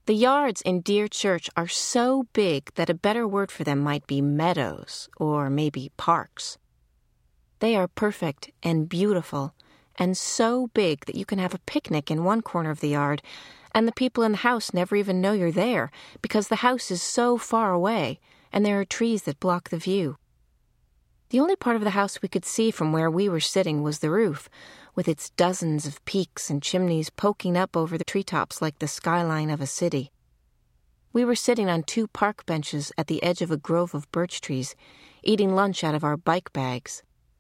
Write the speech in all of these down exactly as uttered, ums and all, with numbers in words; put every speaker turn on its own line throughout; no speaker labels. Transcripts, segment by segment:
The yards in Deer Church are so big that a better word for them might be meadows or maybe parks. They are perfect and beautiful and so big that you can have a picnic in one corner of the yard, and the people in the house never even know you're there because the house is so far away and there are trees that block the view. The only part of the house we could see from where we were sitting was the roof, with its dozens of peaks and chimneys poking up over the treetops like the skyline of a city. We were sitting on two park benches at the edge of a grove of birch trees, eating lunch out of our bike bags.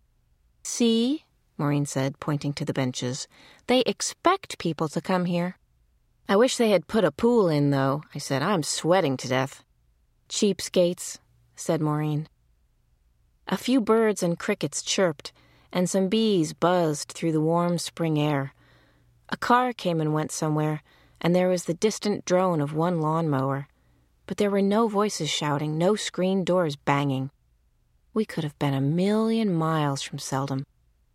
"See," Maureen said, pointing to the benches, "they expect people to come here." "I wish they had put a pool in, though," I said. "I'm sweating to death." "Cheapskates," said Maureen. A few birds and crickets chirped, and some bees buzzed through the warm spring air. A car came and went somewhere, and there was the distant drone of one lawnmower. But there were no voices shouting, no screen doors banging. We could have been a million miles from Seldom.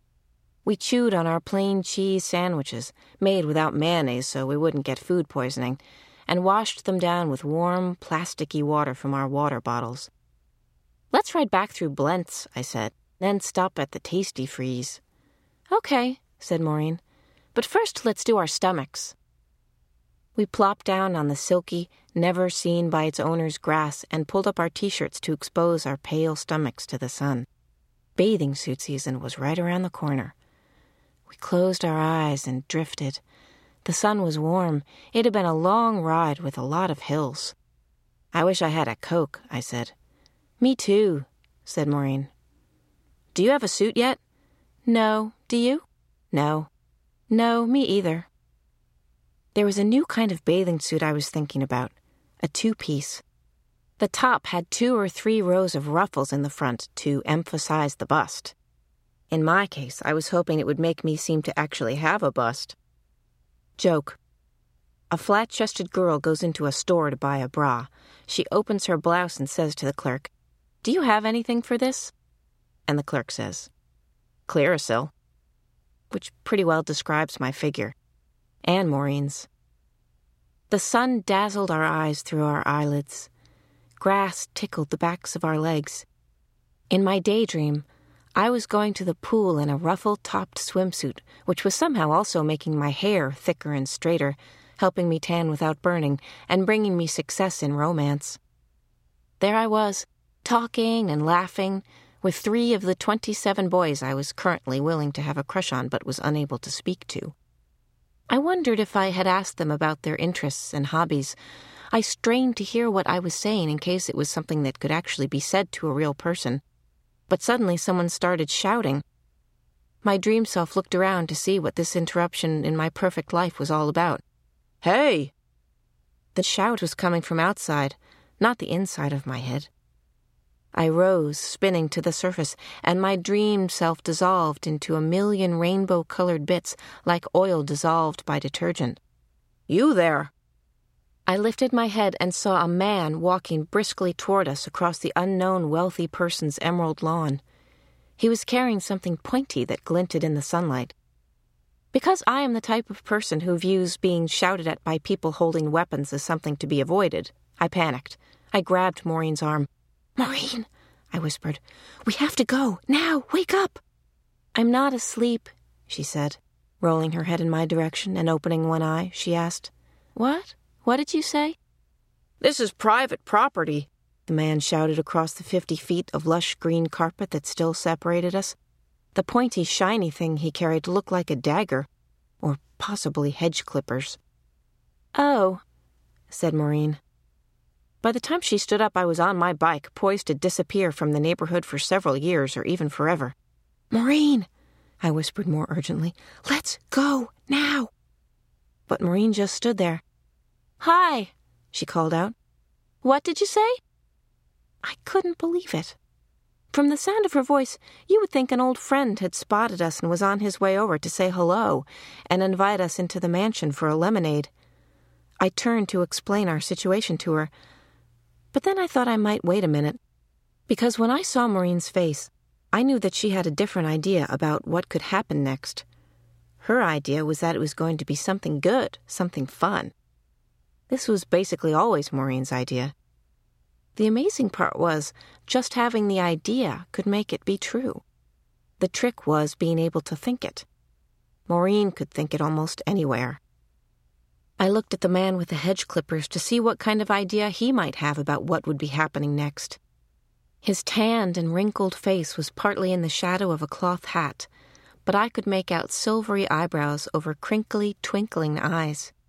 We chewed on our plain cheese sandwiches, made without mayonnaise so we wouldn't get food poisoning, and washed them down with warm, plasticky water from our water bottles. "Let's ride back through Blentz," I said, "then stop at the Tasty Freeze." "Okay," said Maureen, "but first let's do our stomachs." We plopped down on the silky, never-seen-by-its-owners grass and pulled up our T-shirts to expose our pale stomachs to the sun. Bathing suit season was right around the corner. We closed our eyes and drifted. The sun was warm. It had been a long ride with a lot of hills. "I wish I had a Coke," I said. "Me too," said Maureen. "Do you have a suit yet?" "No. Do you?" "No." "No, me either." There was a new kind of bathing suit I was thinking about, a two-piece. The top had two or three rows of ruffles in the front to emphasize the bust. In my case, I was hoping it would make me seem to actually have a bust. Joke. A flat-chested girl goes into a store to buy a bra. She opens her blouse and says to the clerk, "Do you have anything for this?" And the clerk says, "Clearasil," which pretty well describes my figure, and Maureen's. The sun dazzled our eyes through our eyelids. Grass tickled the backs of our legs. In my daydream, I was going to the pool in a ruffle-topped swimsuit, which was somehow also making my hair thicker and straighter, helping me tan without burning, and bringing me success in romance. There I was, talking and laughing, with three of the twenty-seven boys I was currently willing to have a crush on but was unable to speak to. I wondered if I had asked them about their interests and hobbies. I strained to hear what I was saying in case it was something that could actually be said to a real person. But suddenly someone started shouting. My dream self looked around to see what this interruption in my perfect life was all about. "Hey!" The shout was coming from outside, not the inside of my head. I rose, spinning to the surface, and my dream self dissolved into a million rainbow-colored bits like oil dissolved by detergent. "You there!" I lifted my head and saw a man walking briskly toward us across the unknown wealthy person's emerald lawn. He was carrying something pointy that glinted in the sunlight. Because I am the type of person who views being shouted at by people holding weapons as something to be avoided, I panicked. I grabbed Maureen's arm. "Maureen," I whispered, "we have to go. Now, wake up." "I'm not asleep," she said. Rolling her head in my direction and opening one eye, she asked, "What? What did you say?" "This is private property," the man shouted across the fifty feet of lush green carpet that still separated us. The pointy, shiny thing he carried looked like a dagger, or possibly hedge clippers. "Oh," said Maureen. By the time she stood up, I was on my bike, poised to disappear from the neighborhood for several years or even forever. "Maureen," I whispered more urgently, "let's go, now." But Maureen just stood there. "Hi," she called out. "What did you say?" I couldn't believe it. From the sound of her voice, you would think an old friend had spotted us and was on his way over to say hello and invite us into the mansion for a lemonade. I turned to explain our situation to her, but then I thought I might wait a minute, because when I saw Maureen's face, I knew that she had a different idea about what could happen next. Her idea was that it was going to be something good, something fun. This was basically always Maureen's idea. The amazing part was, just having the idea could make it be true. The trick was being able to think it. Maureen could think it almost anywhere. I looked at the man with the hedge clippers to see what kind of idea he might have about what would be happening next. His tanned and wrinkled face was partly in the shadow of a cloth hat, but I could make out silvery eyebrows over crinkly, twinkling eyes.